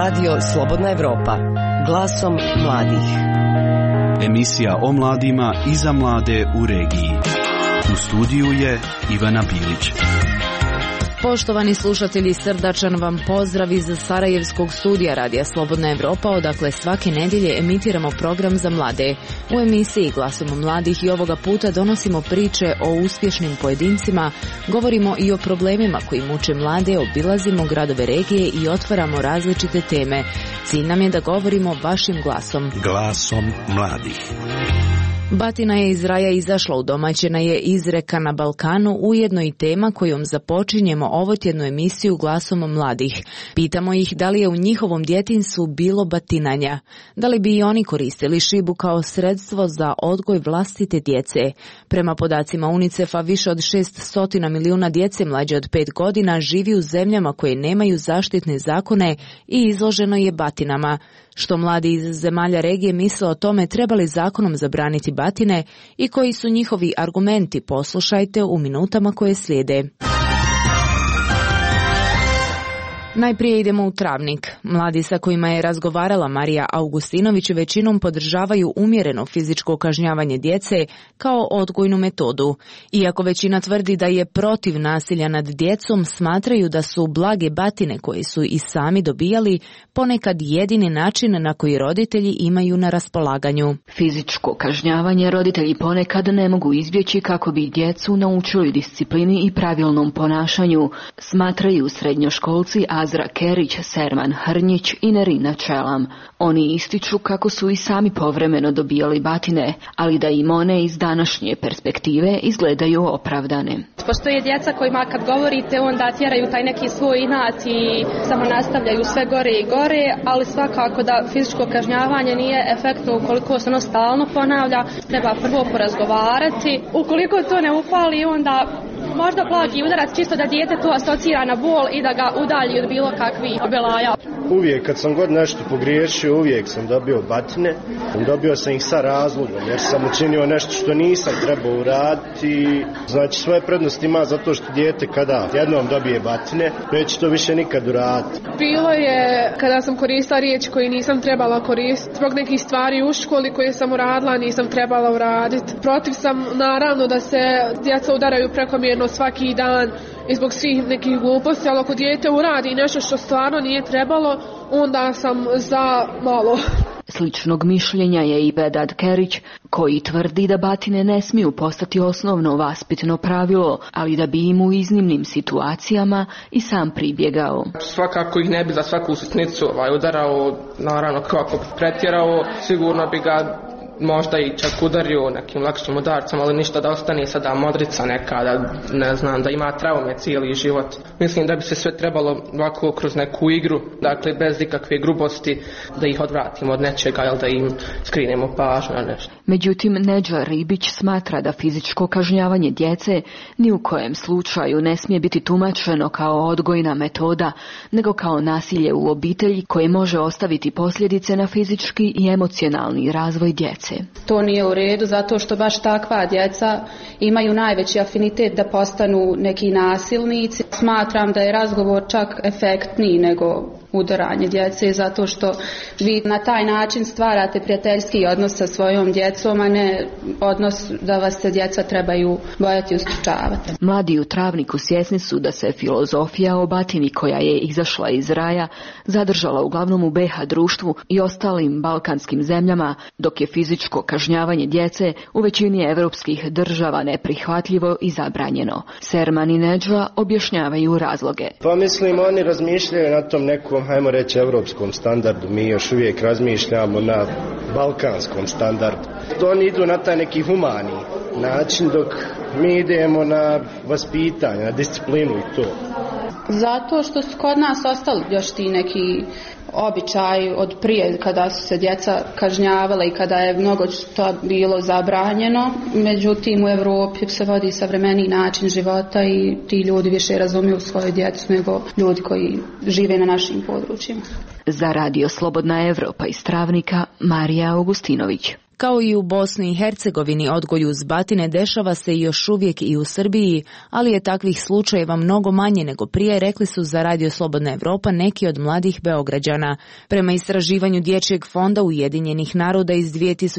Radio Slobodna Evropa. Glasom mladih. Emisija o mladima i za mlade u regiji. U studiju je Ivana Bilić. Poštovani slušatelji, srdačan vam pozdrav iz Sarajevskog studija Radija Slobodna Evropa, odakle svake nedjelje emitiramo program za mlade. U emisiji Glasom mladih i ovoga puta donosimo priče o uspješnim pojedincima, govorimo i o problemima koji muče mlade, obilazimo gradove regije i otvaramo različite teme. Cilj nam je da govorimo vašim glasom. Glasom mladih. Batina je iz raja izašla, udomaćena je izreka na Balkanu, ujedno i tema kojom započinjemo ovotjednu emisiju Glasom mladih. Pitamo ih da li je u njihovom djetinjstvu bilo batinanja, da li bi i oni koristili šibu kao sredstvo za odgoj vlastite djece. Prema podacima UNICEF-a, više od 600 milijuna djece mlađe od 5 godina živi u zemljama koje nemaju zaštitne zakone i izloženo je batinama. Što mladi iz zemalja regije misle o tome treba li zakonom zabraniti batine i koji su njihovi argumenti, poslušajte u minutama koje slijede. Najprije idemo u Travnik. Mladi sa kojima je razgovarala Marija Augustinović većinom podržavaju umjereno fizičko kažnjavanje djece kao odgojnu metodu. Iako većina tvrdi da je protiv nasilja nad djecom, smatraju da su blage batine koje su i sami dobijali ponekad jedini način na koji roditelji imaju na raspolaganju. Fizičko kažnjavanje roditelji ponekad ne mogu izbjeći kako bi djecu naučili disciplini i pravilnom ponašanju, smatraju srednjoškolci Azra Kerić, Serman Hrnjić i Nerina Čelam. Oni ističu kako su i sami povremeno dobijali batine, ali da im one iz današnje perspektive izgledaju opravdane. Postoje djeca kojima kad govorite onda tjeraju taj neki svoj inat i samo nastavljaju sve gore i gore, ali svakako da fizičko kažnjavanje nije efektno ukoliko se ono stalno ponavlja. Treba prvo porazgovarati. Ukoliko to ne upali, onda možda blagi udarac čisto da dijete to asocira na bol i da ga udalji od bilo kakvih obelaja. Uvijek kad sam god nešto pogriješio, uvijek sam dobio batine. Dobio sam ih sa razlogom jer sam učinio nešto što nisam trebao uraditi. Znači svoje prednosti ima zato što dijete kada jednom dobije batine, neće to više nikad uraditi. Bilo je kada sam koristila riječ koju nisam trebala koristiti. Zbog nekih stvari u školi koje sam uradila nisam trebala uraditi. Protiv sam naravno da se djeca udaraju prekomjerno svaki dan i zbog svih nekih gluposti, ali ako dijete uradi nešto što stvarno nije trebalo, onda sam za malo. Sličnog mišljenja je i Vedad Kerić, koji tvrdi da batine ne smiju postati osnovno vaspitno pravilo, ali da bi im u iznimnim situacijama i sam pribjegao. Svakako ih ne bi za svaku sitnicu udarao, naravno kako pretjerao, sigurno bi ga možda i čak udario nekim lakšim udarcem, ali ništa da ostane sada modrica neka, da ne znam, da ima traume cijeli život. Mislim da bi se sve trebalo ovako kroz neku igru, dakle bez ikakve grubosti, da ih odvratimo od nečega ili da im skrinemo pažnju na nešto. Međutim, Neđa Ribić smatra da fizičko kažnjavanje djece ni u kojem slučaju ne smije biti tumačeno kao odgojna metoda, nego kao nasilje u obitelji koje može ostaviti posljedice na fizički i emocionalni razvoj djece. To nije u redu zato što baš takva djeca imaju najveći afinitet da postanu neki nasilnici. Smatram da je razgovor čak efektniji nego udaranje djece zato što vi na taj način stvarate prijateljski odnos sa svojom djecom, a ne odnos da vas se djeca trebaju bojati i ustručavati. Mladi u Travniku svjesni su da se filozofija o batini koja je izašla iz raja zadržala uglavnom u BiH društvu i ostalim balkanskim zemljama, dok je fizičko kažnjavanje djece u većini evropskih država neprihvatljivo i zabranjeno. Serman i Neđa objašnjavaju razloge. Pa mislim oni razmišljaju na tom nekom, hajmo reći, evropskom standardu. Mi još uvijek razmišljamo na balkanskom standardu. Oni idu na taj neki humani način, dok mi idemo na vaspitanje, na disciplinu i to. Zato što su kod nas ostali još ti neki običaj od prije kada su se djeca kažnjavala i kada je mnogo što bilo zabranjeno. Međutim, u Europi se vodi savremeniji način života i ti ljudi više razumiju svoju djecu nego ljudi koji žive na našim područjima. Za Radio Slobodna Evropa iz Travnika, Marija Augustinović. Kao i u Bosni i Hercegovini, odgoj uz batine dešava se još uvijek i u Srbiji, ali je takvih slučajeva mnogo manje nego prije, rekli su za Radio Slobodna Evropa neki od mladih Beograđana. Prema istraživanju Dječjeg fonda Ujedinjenih naroda iz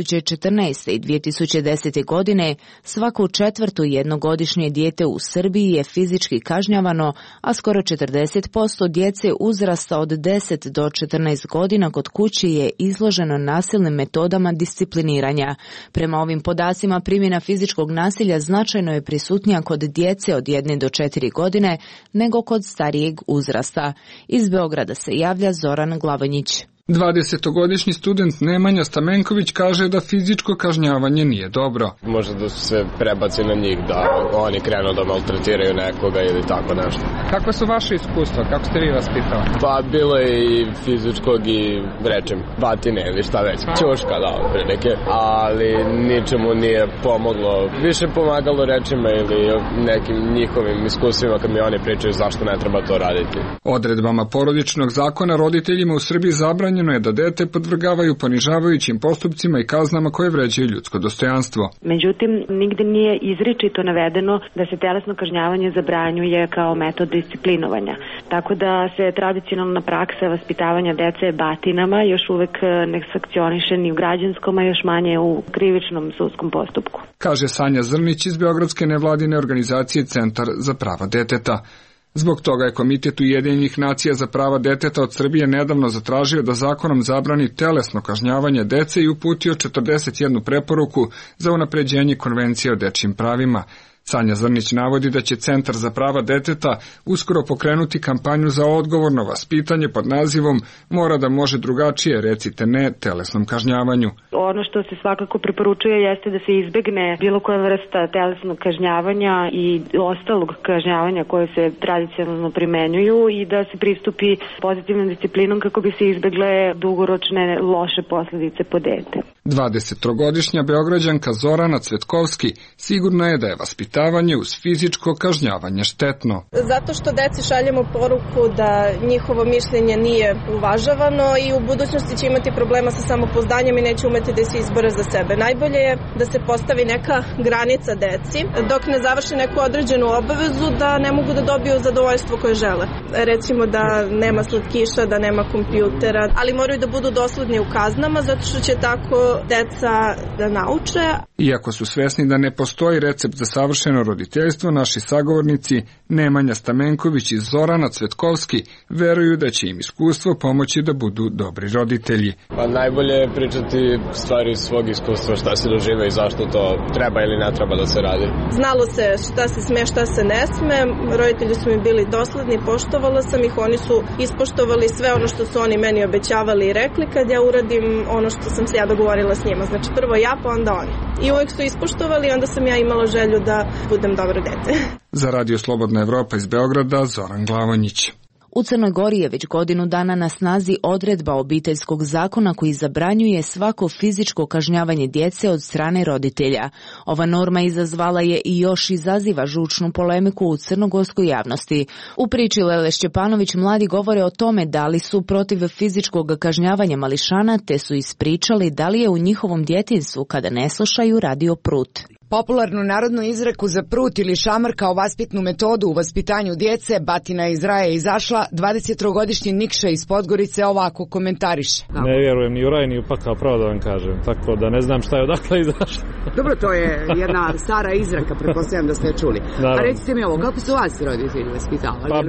2014. i 2010. godine, svako 4. jednogodišnje dijete u Srbiji je fizički kažnjavano, a skoro 40% djece uzrasta od 10 do 14 godina kod kuće je izloženo nasilnim metodama discipliniranja. Prema ovim podacima, primjena fizičkog nasilja značajno je prisutnija kod djece od 1 do 4 godine nego kod starijeg uzrasta. Iz Beograda se javlja Zoran Glavonjić. 20-godišnji student Nemanja Stamenković kaže da fizičko kažnjavanje nije dobro. Može da se prebaci na njih, da oni krenu da maltretiraju nekoga ili tako nešto. Kako su vaše iskustva? Kako ste vi vaspitali? Pa bilo je i fizičkog i rečem batine ili šta već. Ćuška, da, prilike. Ali ničemu nije pomoglo. Više pomagalo rečima ili nekim njihovim iskustvima kad mi oni pričaju zašto ne treba to raditi. Odredbama porodičnog zakona roditeljima u Srbiji zabranjeno je da dete podvrgavaju ponižavajućim postupcima i kaznama koje vređaju ljudsko dostojanstvo. Međutim, nigde nije izričito navedeno da se telesno kažnjavanje zabranjuje kao metod disciplinovanja. Tako da se tradicionalna praksa vaspitavanja dece batinama još uvek ne sankcioniše ni u građanskom, a još manje u krivičnom sudskom postupku. Kaže Sanja Zrnić iz beogradske nevladine organizacije Centar za prava deteta. Zbog toga je Komitet Ujedinjenih nacija za prava deteta od Srbije nedavno zatražio da zakonom zabrani telesno kažnjavanje dece i uputio 41 preporuku za unapređenje konvencije o dečjim pravima. Sanja Zrnić navodi da će Centar za prava deteta uskoro pokrenuti kampanju za odgovorno vaspitanje pod nazivom Mora da može drugačije, recite ne telesnom kažnjavanju. Ono što se svakako preporučuje jeste da se izbegne bilo koja vrsta telesnog kažnjavanja i ostalog kažnjavanja koje se tradicionalno primenjuju i da se pristupi pozitivnom disciplinom kako bi se izbegle dugoročne loše posljedice po dete. 23-godišnja Beograđanka Zorana Cvetkovski sigurna je da je vaspitavanje uz fizičko kažnjavanje štetno. Zato što deci šaljemo poruku da njihovo mišljenje nije uvažavano i u budućnosti će imati problema sa samopouzdanjem i neće umeti da se izbore za sebe. Najbolje je da se postavi neka granica deci dok ne završi neku određenu obavezu da ne mogu da dobiju zadovoljstvo koje žele. Recimo da nema slatkiša, da nema kompjutera, ali moraju da budu dosledni u kaznama zato što će tako deca da nauče. Iako su svesni da ne postoji recept za savršeno roditeljstvo, naši sagovornici Nemanja Stamenković i Zorana Cvetkovski veruju da će im iskustvo pomoći da budu dobri roditelji. Pa najbolje je pričati stvari iz svog iskustva, šta se doživa i zašto to treba ili ne treba da se radi. Znalo se šta se sme, šta se ne sme, roditelji su mi bili dosledni, poštovala sam ih, oni su ispoštovali sve ono što su oni meni obećavali i rekli kad ja uradim ono što sam se ja dogovorila s njima. Znači prvo ja, pa onda oni. I uvek su ispoštovali, onda sam ja imala želju da budem dobro dete. Za Radio Slobodna Evropa iz Beograda, Zoran Glavonjić. U Crnoj Gori je već godinu dana na snazi odredba obiteljskog zakona koji zabranjuje svako fizičko kažnjavanje djece od strane roditelja. Ova norma izazvala je i još izaziva žučnu polemiku u crnogorskoj javnosti. U priči Lele Šćepanović mladi govore o tome da li su protiv fizičkog kažnjavanja mališana, te su ispričali da li je u njihovom djetinjstvu kada ne slušaju radio Prut. Popularnu narodnu izreku za prut ili šamar kao vaspitnu metodu u vaspitanju djece batina iz raja je izašla. 23-godišnji Nikša iz Podgorice ovako komentariše. Ne vjerujem ni u raj ni u pakao, pravo da vam kažem, tako da ne znam šta je odakle izašlo. Dobro, to je jedna stara izreka, pretpostavljam da ste je čuli. Naravno. A recite mi ovo, kako su vas roditelji vaspitavali? Pa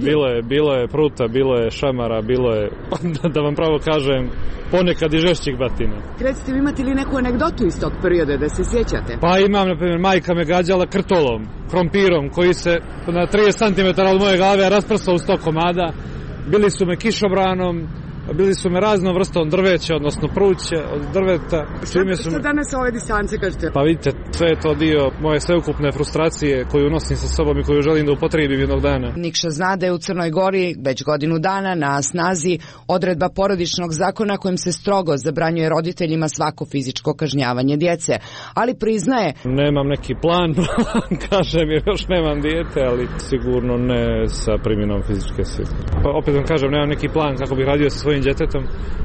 bilo je pruta, bilo je šamara, bilo je, da vam pravo kažem, ponekad i žešćih batina. Recite mi, imate li neku anegdotu iz tog perioda da se sjećate? Pa imam, na primjer, majka me gađala krtolom, krompirom, koji se na 30 cm od moje glave rasprsao u 100 komada. Bili su me kišobranom, bili su me raznom vrstom drveća, odnosno pruće od drveta. Što danas ove distance kažete? Pa vidite, sve je to dio moje sveukupne frustracije koju nosim sa sobom i koju želim da upotrijebim jednog dana. Nikša zna da je u Crnoj Gori već godinu dana na snazi odredba porodičnog zakona kojim se strogo zabranjuje roditeljima svako fizičko kažnjavanje djece, ali priznaje... Nemam neki plan, kažem, jer još nemam dijete, ali sigurno ne sa primjenom fizičke sile. Pa opet vam kažem, nemam neki plan kako bih radio sa svojim djetetom,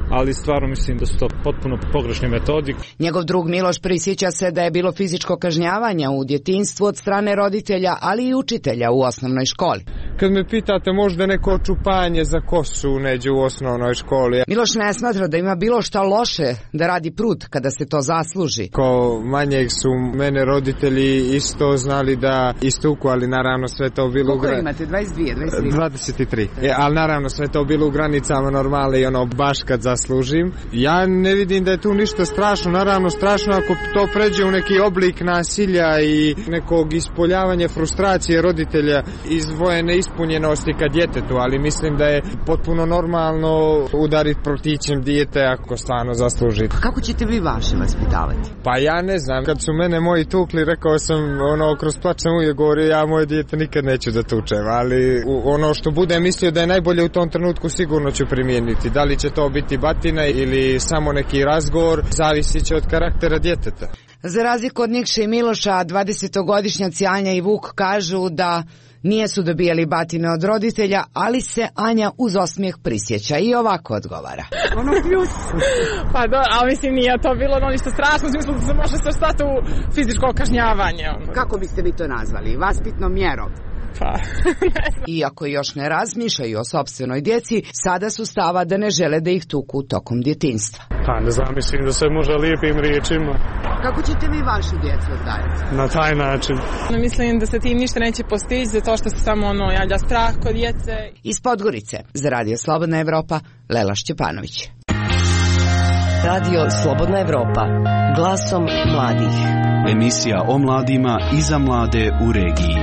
ali stvarno mislim da su to potpuno pogrešni metodi. Njegov drug Miloš prisjeća se da je bilo fizičko kažnjavanja u djetinjstvu od strane roditelja, ali i učitelja u osnovnoj školi. Kad me pitate možda neko čupanje za kosu neđe u osnovnoj školi. Miloš ne smatra da ima bilo šta loše da radi prut kada se to zasluži. Ko manjeg su mene roditelji isto znali da istuku, ali naravno sve to bilo u granicama. Koliko imate? 23. Ali naravno sve to bilo u granicama normale i baš kad zaslužim. Ja ne vidim da je tu ništa strašno, naravno strašno ako to pređe u neki oblik nasilja i nekog ispoljavanja frustracije roditelja izdvojene ispunjenosti ka djetetu, ali mislim da je potpuno normalno udariti protićem dijete ako stvarno zasluži. Kako ćete vi vaše vaspitavati? Pa ja ne znam, kad su mene moji tukli, rekao sam kroz plač sam uvijek govorio, ja moje dijete nikad neću da tučem, ali ono što budem mislio da je najbolje u tom trenutku sigurno ću primijeniti. Da li će to biti batina ili samo neki razgovor, zavisit će od karaktera djeteta. Za razliku od Nikše i Miloša, 20-godišnjaci Anja i Vuk kažu da nijesu dobijali batine od roditelja, ali se Anja uz osmijeh prisjeća i ovako odgovara. Ono pljus. Pa ali mislim nije to bilo ništa strašno, u smislu da se može svrstati u fizičko kažnjavanje. Kako biste vi to nazvali? Vaspitnom mjerom? Pa, iako još ne razmišljaju o sopstvenoj djeci, sada su stava da ne žele da ih tuku tokom djetinjstva. Pa ne znam, mislim da se može lijepim riječima. Kako ćete vi vašu djecu odgajati? Na taj način. Mislim da se tim ništa neće postići, zato što se samo javlja strah kod djece. Iz Podgorice, za Radio Slobodna Evropa, Lela Šćepanović. Radio Slobodna Evropa, glasom mladih. Emisija o mladima i za mlade u regiji.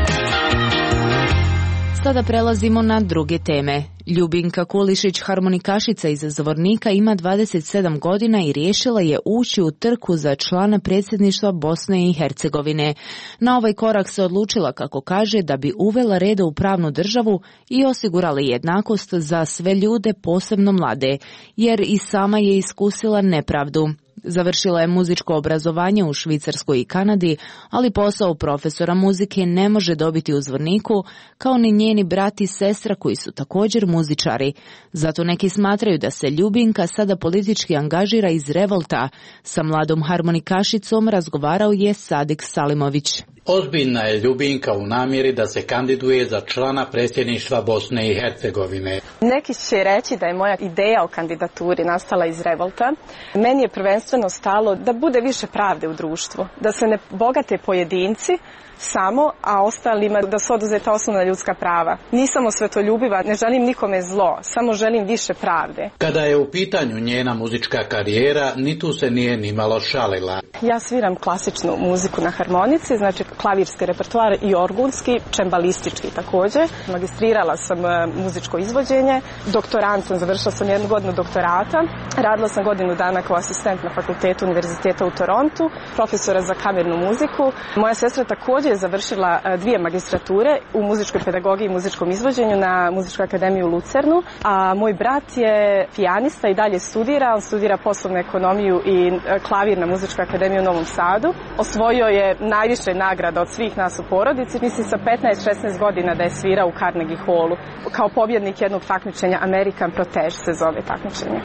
Sada prelazimo na druge teme. Ljubinka Kulišić, harmonikašica iz Zvornika, ima 27 godina i riješila je ući u trku za člana predsjedništva Bosne i Hercegovine. Na ovaj korak se odlučila, kako kaže, da bi uvela reda u pravnu državu i osigurala jednakost za sve ljude, posebno mlade, jer i sama je iskusila nepravdu. Završila je muzičko obrazovanje u Švicarskoj i Kanadi, ali posao profesora muzike ne može dobiti u Zvorniku, kao ni njeni brat i sestra koji su također muzičari. Zato neki smatraju da se Ljubinka sada politički angažira iz revolta. Sa mladom harmonikašicom razgovarao je Sadik Salimović. Ozbiljna je Ljubinka u namjeri da se kandiduje za člana predsjedništva Bosne i Hercegovine. Neki će reći da je moja ideja o kandidaturi nastala iz revolta. Meni je prvenstveno stalo da bude više pravde u društvu, da se ne bogate pojedinci samo, a ostalima da su oduzeta osnovna ljudska prava. Nisam osvetoljubiva, ne želim nikome zlo, samo želim više pravde. Kada je u pitanju njena muzička karijera, ni tu se nije nimalo šalila. Ja sviram klasičnu muziku na harmonici, znači klavirski repertoar i orgulski, čembalistički također. Magistrirala sam muzičko izvođenje, doktorant sam, završila sam 1 godinu doktorata, radila sam godinu dana kao asistent na fakultetu Univerziteta u Torontu, profesora za kamernu muziku. Moja sestra također je završila 2 magistrature u muzičkoj pedagogiji i muzičkom izvođenju na Muzičkoj akademiji u Lucernu, a moj brat je pijanista i dalje studira, on studira poslovnu ekonomiju i klavir na Muzičkoj akademiji u Novom Sadu. Osvojio je najviše nagrada od svih nas u porodici, mislim sa 15-16 godina da je svirao u Carnegie Hallu kao pobjednik jednog takmičenja, American Protege se zove takmičenje.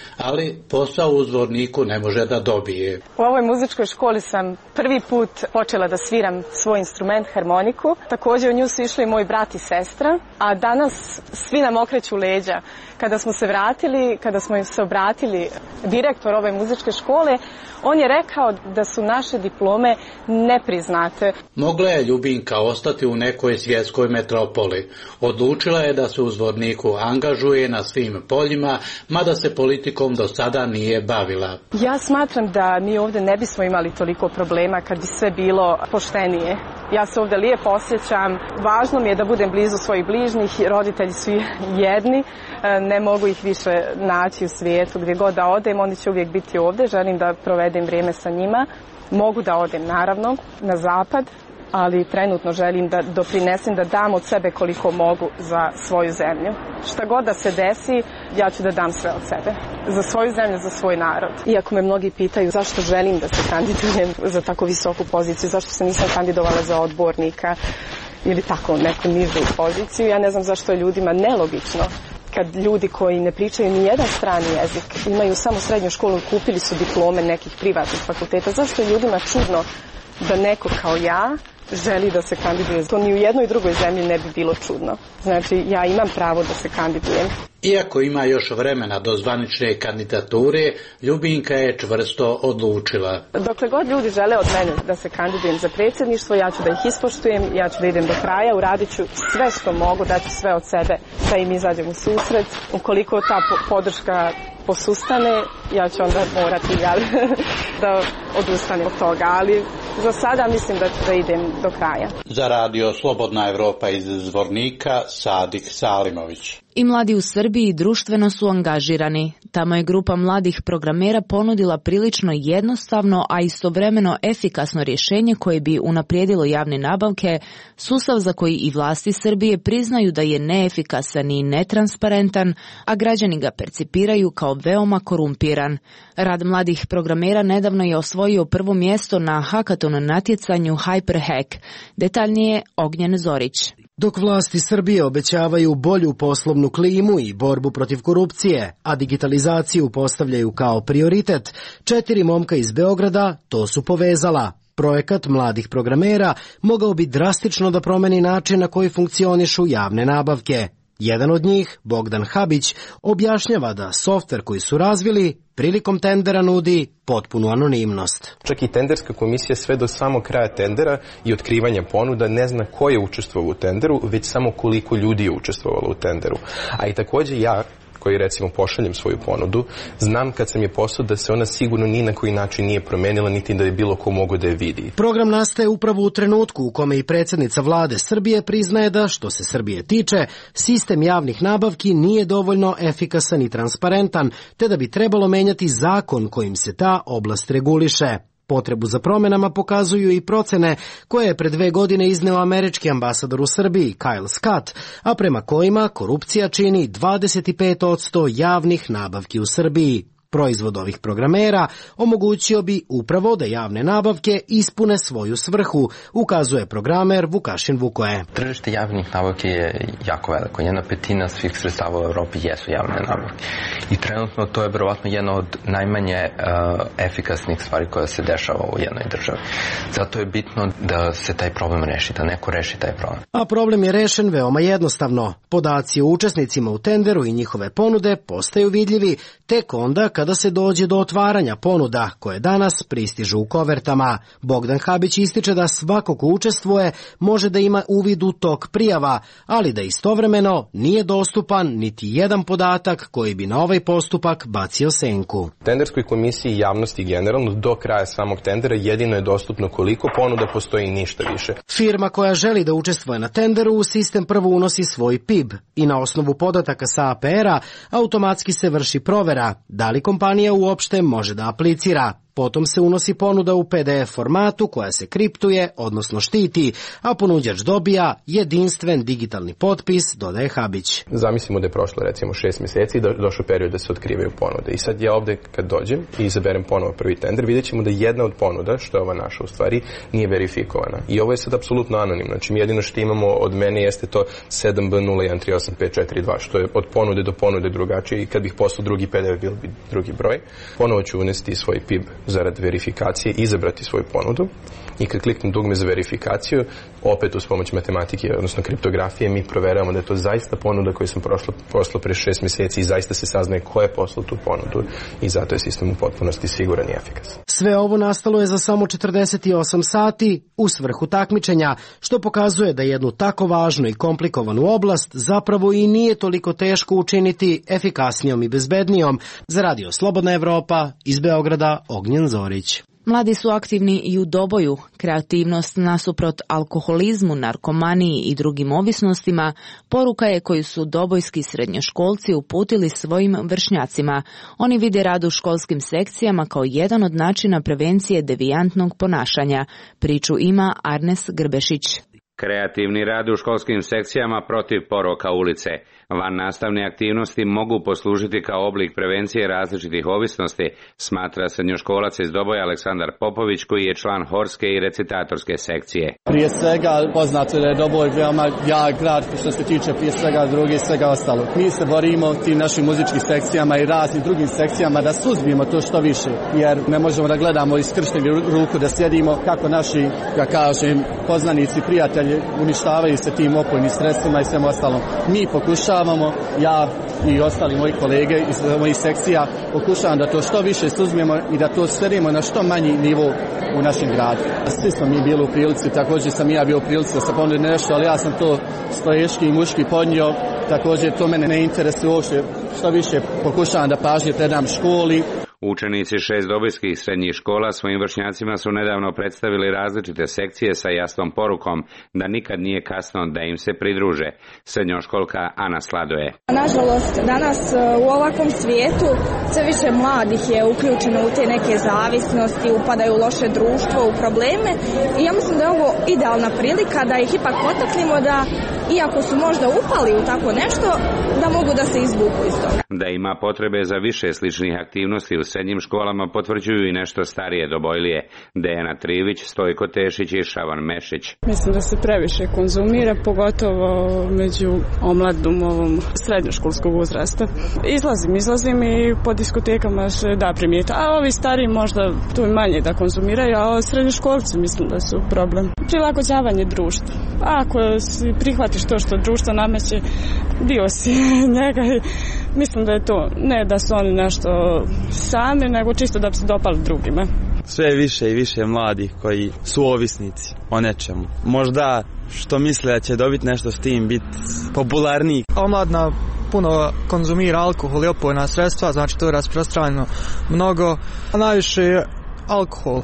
Ali posao u Zvorniku ne može da dobije. U ovoj muzičkoj školi sam prvi put počela da sviram svoj instrument, harmoniku. Također u nju su išli moj brat i sestra, a danas svi nam okreću leđa. Kada smo se vratili, kada smo im se obratili direktor ove muzičke škole, on je rekao da su naše diplome nepriznate. Mogla je Ljubinka ostati u nekoj svjetskoj metropoli. Odlučila je da se u Zvorniku angažuje na svim poljima, mada se politikom do sada nije bavila. Ja smatram da mi ovdje ne bismo imali toliko problema kad bi sve bilo poštenije. Ja se ovdje lijepo osjećam. Važno mi je da budem blizu svojih bližnjih, roditelji su jedni, ne mogu ih više naći u svijetu. Gdje god da odem, oni će uvijek biti ovdje. Želim da provedem vrijeme sa njima. Mogu da odem, naravno, na zapad, ali trenutno želim da doprinesem, da dam od sebe koliko mogu za svoju zemlju. Šta god da se desi, ja ću da dam sve od sebe. Za svoju zemlju, za svoj narod. Iako me mnogi pitaju zašto želim da se kandidujem za tako visoku poziciju, zašto se nisam kandidovala za odbornika ili tako neku nižu poziciju, ja ne znam zašto je ljudima nelogično kad ljudi koji ne pričaju ni jedan strani jezik, imaju samo srednju školu i kupili su diplome nekih privatnih fakulteta, zašto je ljudima čudno da neko kao ja želi da se kandiduje? To ni u jednoj drugoj zemlji ne bi bilo čudno. Znači, ja imam pravo da se kandidujem. Iako ima još vremena do zvanične kandidature, Ljubinka je čvrsto odlučila. Dokle god ljudi žele od mene da se kandidujem za predsjedništvo, ja ću da ih ispoštujem, ja ću da idem do kraja, uradit ću sve što mogu, daću sve od sebe da im izađem u susret. Ukoliko ta podrška posustane, ja ću onda morati da odustanem od toga, ali za sada mislim da idem do kraja. Za radio Slobodna Evropa iz Zvornika, Sadik Salimović. I mladi u Srbiji društveno su angažirani. Tamo je grupa mladih programera ponudila prilično jednostavno, a istovremeno efikasno rješenje koje bi unaprijedilo javne nabavke, sustav za koji i vlasti Srbije priznaju da je neefikasan i netransparentan, a građani ga percipiraju kao veoma korumpiran. Rad mladih programera nedavno je osvojio prvo mjesto na hackathon natjecanju HyperHack. Detaljnije Ognjen Zorić. Dok vlasti Srbije obećavaju bolju poslovnu klimu i borbu protiv korupcije, a digitalizaciju postavljaju kao prioritet, 4 momka iz Beograda to su povezala. Projekat mladih programera mogao bi drastično da promeni način na koji funkcionišu javne nabavke. Jedan od njih, Bogdan Habić, objašnjava da softver koji su razvili prilikom tendera nudi potpunu anonimnost. Čak i tenderska komisija sve do samog kraja tendera i otkrivanja ponuda ne zna ko je učestvovao u tenderu, već samo koliko ljudi je učestvovalo u tenderu. A i također ja, koji recimo pošaljem svoju ponudu, znam kad sam je poslao da se ona sigurno ni na koji način nije promenila, niti da je bilo ko mogo da je vidi. Program nastaje upravo u trenutku u kome i predsjednica vlade Srbije priznaje da, što se Srbije tiče, sistem javnih nabavki nije dovoljno efikasan i transparentan, te da bi trebalo menjati zakon kojim se ta oblast reguliše. Potrebu za promjenama pokazuju i procene koje je pred 2 godine izneo američki ambasador u Srbiji, Kyle Scott, a prema kojima korupcija čini 25% javnih nabavki u Srbiji. Proizvod ovih programera omogućio bi upravo da javne nabavke ispune svoju svrhu, ukazuje programer Vukašin Vukoje. Tržište javnih nabavki je jako veliko. 1/5 svih sredstava u Evropi jesu javne nabavke. I trenutno to je verovatno jedna od najmanje efikasnih stvari koja se dešava u jednoj državi. Zato je bitno da se taj problem reši, da neko reši taj problem. A problem je rešen veoma jednostavno. Podaci o učesnicima u tenderu i njihove ponude postaju vidljivi tek onda kada se dođe do otvaranja ponuda koje danas pristižu u kovertama. Bogdan Habić ističe da svako ko učestvuje može da ima uvid u tok prijava, ali da istovremeno nije dostupan niti jedan podatak koji bi na ovaj postupak bacio senku. Tenderskoj komisiji i javnosti generalno do kraja samog tendera jedino je dostupno koliko ponuda postoji i ništa više. Firma koja želi da učestvuje na tenderu u sistem prvo unosi svoj PIB i na osnovu podataka sa APR-a automatski se vrši provera da li kompanija uopšte može da aplicira. Potom se unosi ponuda u PDF formatu koja se kriptuje, odnosno štiti, a ponuđač dobija jedinstven digitalni potpis, dodaje Habić. Zamislimo da je prošlo recimo 6 mjeseci i došao period da se otkrivaju ponude. I sad ja ovdje kad dođem i izaberem ponovo prvi tender, vidjet ćemo da jedna od ponuda, što je ova naša u stvari, nije verifikovana. I ovo je sad apsolutno anonimno. Znači jedino što imamo od mene jeste to 7B01385542, što je od ponude do ponude drugačije i kad bih poslao drugi PDF bilo bi drugi broj. Ponovo ću unesti svoj PIB zarad verifikacije, izabrati svoju ponudu i kad kliknem dugme za verifikaciju, opet uz pomoć matematike, odnosno kriptografije, mi proveravamo da je to zaista ponuda koju sam poslao pre 6 mjeseci i zaista se saznaje ko je poslao tu ponudu i zato je sistem u potpunosti siguran i efikasan. Sve ovo nastalo je za samo 48 sati u svrhu takmičenja, što pokazuje da jednu tako važnu i komplikovanu oblast zapravo i nije toliko teško učiniti efikasnijom i bezbednijom. Za radio Slobodna Evropa iz Beograda, Ognjen Zorić. Mladi su aktivni i u doboju. Kreativnost nasuprot alkoholizmu, narkomaniji i drugim ovisnostima poruka je koju su dobojski srednjoškolci uputili svojim vršnjacima. Oni vide rad u školskim sekcijama kao jedan od načina prevencije devijantnog ponašanja. Priču ima Arnes Grbešić. Kreativni rad u školskim sekcijama protiv poroka ulice. Van nastavne aktivnosti mogu poslužiti kao oblik prevencije različitih ovisnosti, smatra srednjoškolac iz Doboja Aleksandar Popović, koji je član horske i recitatorske sekcije. Prije svega poznato da je Doboj veoma jak grad što se tiče prije svega druge i svega ostalog. Mi se borimo tim našim muzičkim sekcijama i raznim drugim sekcijama da suzbijemo to što više, jer ne možemo da gledamo iskršteni ruku, da sjedimo kako naši, ja kažem, poznanici, prijatelji uništavaju se tim opojnim sredstvima i svem ostalom. Mi pokušavamo, ja i ostali moji kolege iz mojih sekcija, pokušavam da to što više suzmijemo i da to svedemo na što manji nivo u našem gradu. Svi smo mi bili u prilici, također sam i ja bio u prilici da se ponudi nešto, ali ja sam to stoješki i muški podnio, također to mene ne interesuje uopšte, što više pokušavam da pažnje predam školi. Učenici 6 dobojskih srednjih škola svojim vršnjacima su nedavno predstavili različite sekcije sa jasnom porukom da nikad nije kasno da im se pridruže. Srednjoškolka Ana Sladoje. Nažalost, danas u ovakvom svijetu sve više mladih je uključeno u te neke zavisnosti, upadaju u loše društvo, u probleme i ja mislim da je ovo idealna prilika da ih ipak potaknemo da, iako su možda upali u tako nešto, da mogu da se izvuku iz toga. Da ima potrebe za više sličnih aktivnosti u srednjim školama potvrđuju i nešto starije Dobojlije, Dejana Trivić, Stojko Tešić i Šavan Mešić. Mislim da se previše konzumira, pogotovo među omladom ovom srednjoškolskog uzrasta. Izlazim i po diskotekama se da primijeti, a ovi stariji možda tu manje da konzumiraju, a srednjoškolci mislim da su problem. Prilagođavanje društva. Ako si prihvatiš to što društvo nameće, dio si njega i mislim da je to, ne da su oni nešto sami, nego čisto da bi se dopali drugima. Sve više i više mladih koji su ovisnici o nečemu. Možda što misle da će dobiti nešto s tim, biti popularniji. Omladina puno konzumira alkohol i opojna sredstva, znači to je rasprostranjeno mnogo, a najviše je alkohol.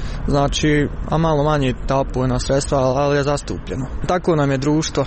Znači, a malo manje ta opojna sredstva, ali je zastupljeno. Tako nam je društvo.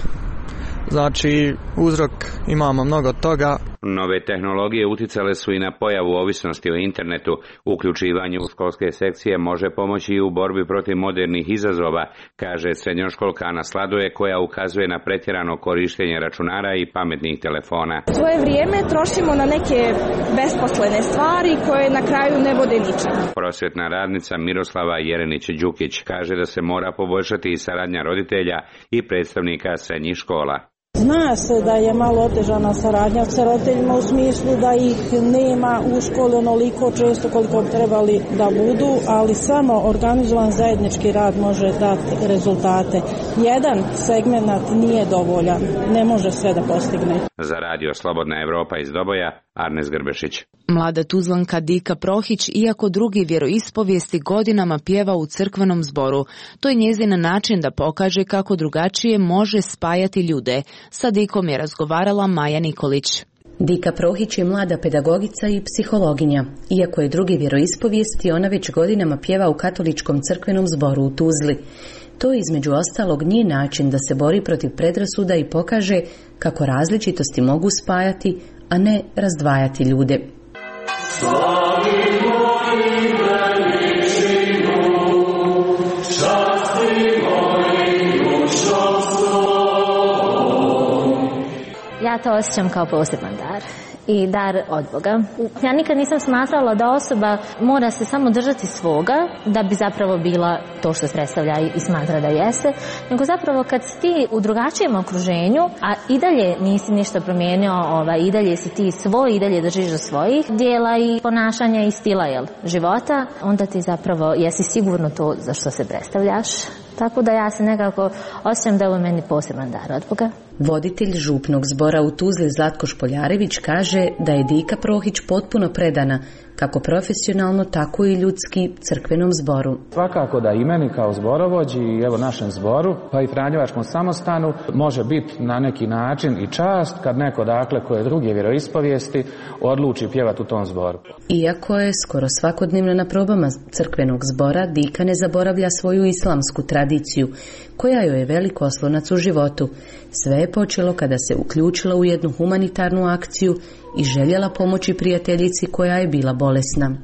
Znači, uzrok imamo mnogo toga. Nove tehnologije uticale su i na pojavu ovisnosti o internetu. Uključivanje u školske sekcije može pomoći i u borbi protiv modernih izazova, kaže srednjoškolka Ana Sladoje, koja ukazuje na pretjerano korištenje računara i pametnih telefona. Svoje vrijeme trošimo na neke besposlene stvari koje na kraju ne vode ničemu. Prosvjetna radnica Miroslava Jerenić-Đukić kaže da se mora poboljšati i saradnja roditelja i predstavnika srednjih škola. Zna se da je malo otežana saradnja sa roditeljima u smislu da ih nema u školi onoliko često koliko bi trebali da budu, ali samo organizovan zajednički rad može dati rezultate. Jedan segment nije dovoljan, ne može sve da postigne. Za radio Slobodna Evropa iz Doboja, Arnes Grbešić. Mlada Tuzlanka Dika Prohić, iako drugi vjeroispovijesti godinama pjeva u crkvenom zboru. To je njezin način da pokaže kako drugačije može spajati ljude. Sa Dikom je razgovarala Maja Nikolić. Dika Prohić je mlada pedagogica i psihologinja. Iako je drugi vjeroispovijesti, ona već godinama pjeva u katoličkom crkvenom zboru u Tuzli. To je između ostalog njen način da se bori protiv predrasuda i pokaže kako različitosti mogu spajati, a ne razdvajati ljude. Ja to osjećam kao poseban dar i dar od Boga. Ja nikad nisam smatrala da osoba mora se samo držati svoga da bi zapravo bila to što se predstavlja i smatra da jeste, nego zapravo kad si ti u drugačijem okruženju, a i dalje nisi ništa promijenio, i dalje si ti svoj, i dalje držiš do svojih dijela i ponašanja i stila života, onda ti zapravo jesi sigurno to za što se predstavljaš. Tako da ja se nekako osjećam da je ovo meni poseban dar od Boga. Voditelj župnog zbora u Tuzli Zlatko Špoljarević kaže da je Dika Prohić potpuno predana kako profesionalno, tako i ljudski crkvenom zboru. Svakako da i meni kao zborovođi i evo našem zboru, pa i Franjevačkom samostanu može biti na neki način i čast kad neko dakle koje druge vjeroispovijesti odluči pjevati u tom zboru. Iako je skoro svakodnevno na probama crkvenog zbora, Dika ne zaboravlja svoju islamsku tradiciju, koja joj je velik oslonac u životu. Sve je počelo kada se uključila u jednu humanitarnu akciju i željela pomoći prijateljici koja je bila bolesna.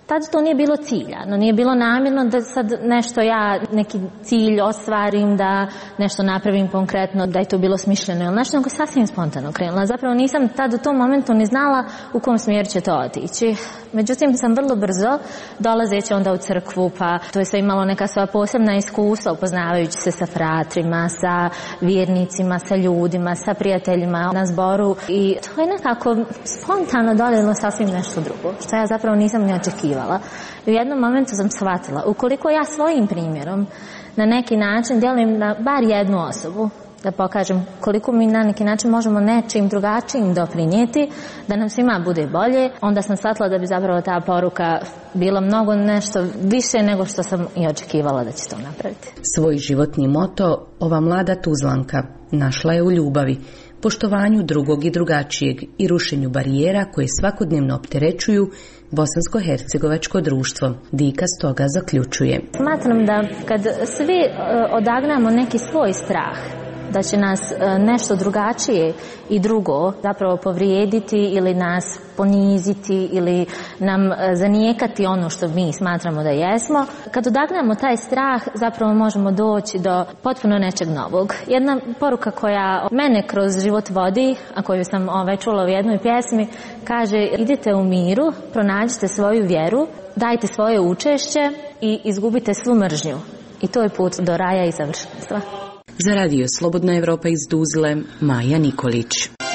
Tad to nije bilo ciljano, nije bilo namjerno da sad nešto ja, neki cilj ostvarim, da nešto napravim konkretno, da je to bilo smišljeno ili nešto, nego sasvim spontano krenula. Zapravo nisam tad u tom momentu ni znala u kom smjeru će to otići. Međutim, sam vrlo brzo, dolazeći onda u crkvu, pa to je sve imalo neka svoja posebna iskustva, upoznavajući se sa fratrima, sa vjernicima, sa ljudima, sa prijateljima na zboru, i to je nekako spontano dolilo sasvim nešto drugo, što ja zapravo nisam ni očekivala. I u jednom momentu sam shvatila, ukoliko ja svojim primjerom na neki način djelujem na bar jednu osobu, da pokažem koliko mi na neki način možemo nečim drugačijim doprinijeti, da nam svima bude bolje, onda sam shvatila da bi zapravo ta poruka bila mnogo nešto više nego što sam i očekivala da će to napraviti. Svoj životni moto ova mlada Tuzlanka našla je u ljubavi, poštovanju drugog i drugačijeg i rušenju barijera koje svakodnevno opterećuju bosansko-hercegovačko društvo. Dika stoga zaključuje. Smatram da kad svi odagnamo neki svoj strah, da će nas nešto drugačije i drugo zapravo povrijediti ili nas poniziti ili nam zanijekati ono što mi smatramo da jesmo. Kad odagnamo taj strah, zapravo možemo doći do potpuno nečeg novog. Jedna poruka koja mene kroz život vodi, a koju sam čula u jednoj pjesmi, kaže: idite u miru, pronađite svoju vjeru, dajte svoje učešće i izgubite svu mržnju. I to je put do raja i savršenstva. Za radio Slobodna Evropa iz Tuzle, Maja Nikolić.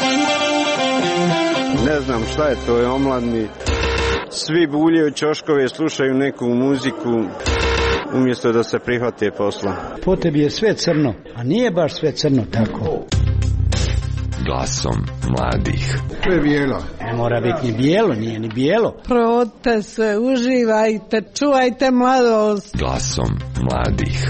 Ne znam šta je to, je omladni. Svi buljaju ćoškove, slušaju neku muziku umjesto da se prihvate posla. Po tebi je sve crno, a nije baš sve crno tako. Glasom mladih. To je bijelo. Ne mora biti ni bijelo, nije ni bijelo. Prodite se, uživajte, čuvajte mladost. Glasom mladih.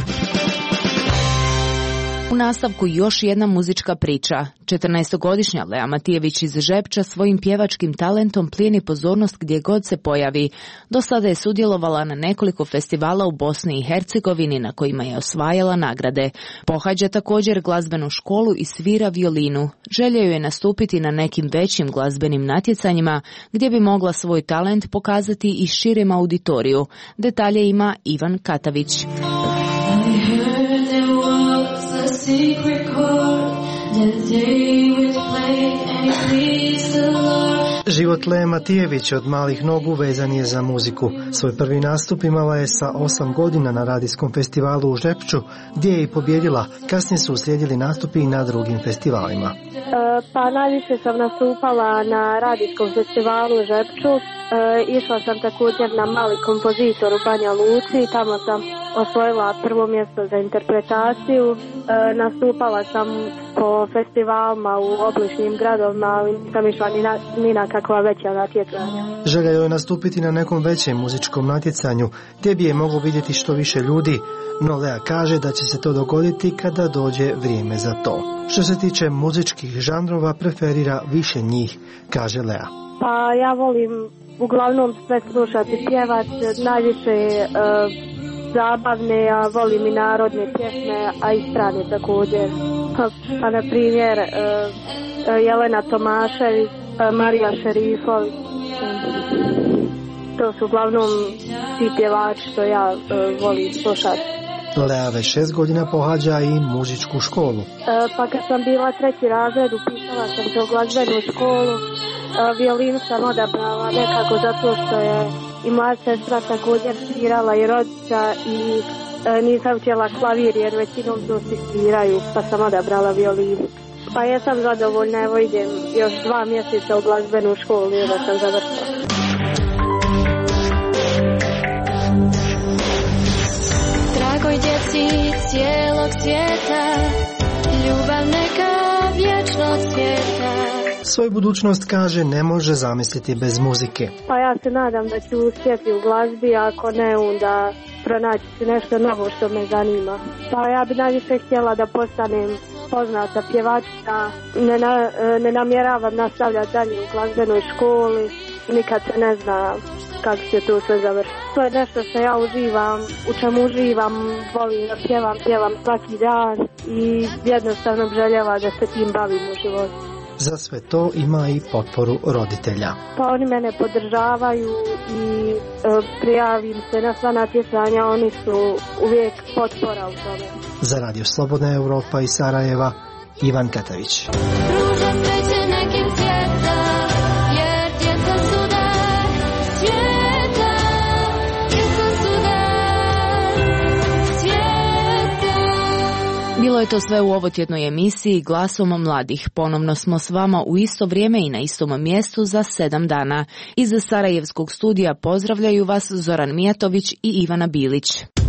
U nastavku još jedna muzička priča. 14-godišnja Lea Matijević iz Žepča svojim pjevačkim talentom plijeni pozornost gdje god se pojavi. Do sada je sudjelovala na nekoliko festivala u Bosni i Hercegovini na kojima je osvajala nagrade. Pohađa također glazbenu školu i svira violinu. Želja joj je nastupiti na nekim većim glazbenim natjecanjima gdje bi mogla svoj talent pokazati i širem auditoriju. Detalje ima Ivan Katavić. Secret chord that they would play and it pleased the Lord. Život Lee Matijević od malih nogu vezan je za muziku. Svoj prvi nastup imala je sa 8 godina na radijskom festivalu u Žepču, gdje je i pobjedila. Kasnije su uslijedili nastupi i na drugim festivalima. Pa najviše sam nastupala na radijskom festivalu u Žepču. Išla sam također na mali kompozitor u Banja Luci, tamo sam osvojila prvo mjesto za interpretaciju. Nastupala sam po festivalima u obližnjim gradovima, ali nisam išla ni na kakva veća natjecanja. Želja joj nastupiti na nekom većem muzičkom natjecanju, gdje bi je moglo vidjeti što više ljudi, no Lea kaže da će se to dogoditi kada dođe vrijeme za to. Što se tiče muzičkih žanrova, preferira više njih, kaže Lea. Pa ja volim uglavnom sve slušati, pjevat, najviše zabavne, a volim i narodne pjesme, a i strane također. Pa na primjer Jelena Tomašević, Marija Šerifović. To su uglavnom ti pjevači što ja volim slušati. Lea već 6 godina pohađa i muzičku školu. Pa kad sam bila 3. razred, upisala sam se u glazbenu školu. Violin sam odabrala nekako zato što je i moja sestra također svirala i rodica i nisam htjela klavir jer većinom to svi sviraju, pa sam odabrala violin. Pa jesam zadovoljna, evo idem još 2 mjeseca u glazbenu školu i da sam završila. Dragoj djeci cijelog svijeta, ljubav neka vječno cvjeta. Svoju budućnost, kaže, ne može zamisliti bez muzike. Pa ja se nadam da ću uspjeti u glazbi, ako ne, onda pronaći nešto novo što me zanima. Pa ja bi najviše htjela da postanem poznata pjevačica. Ne namjeravam nastavljati dalje u glazbenoj školi, nikad se ne zna kako će to sve završiti. To je nešto što ja uživam, u čemu uživam, volim da pjevam svaki dan i jednostavno željela da se tim bavim u životu. Za sve to ima i potporu roditelja. Pa oni mene podržavaju i prijavim se na sva natjecanja, oni su uvijek potpora u tome. Za Radio Slobodna Europa iz Sarajeva, Ivan Katavić. Bilo je to sve u ovotjednoj emisiji Glasom mladih. Ponovno smo s vama u isto vrijeme i na istom mjestu za 7 dana. Iz Sarajevskog studija pozdravljaju vas Zoran Mijatović i Ivana Bilić.